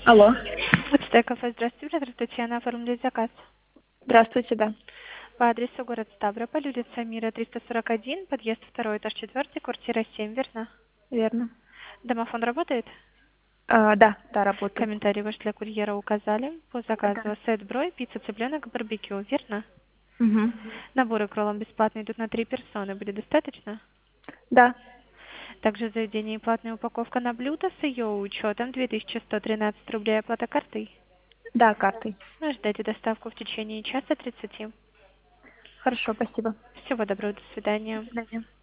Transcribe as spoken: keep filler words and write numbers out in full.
Алло. Почта кафе, здравствуйте, здравствуйте, я оформлю заказ. Здравствуйте, да. По адресу город Ставрополь, улица Мира, триста сорок один, подъезд второй, этаж четвертый, квартира семь, верно? Верно. Домофон работает? А, да, да, работает. Комментарий ваш для курьера указали. По Да. заказу сет бройль, пицца, цыпленок, барбекю, верно? Угу. Наборы к роллам бесплатные идут на три персоны. Будет достаточно? Да. Также в заведении платная упаковка на блюдо с ее учетом две тысячи сто тринадцать рублей, оплата картой. Да, картой. Ну, ждайте доставку в течение часа тридцати. Хорошо, спасибо. Всего доброго, до До свидания. свидания.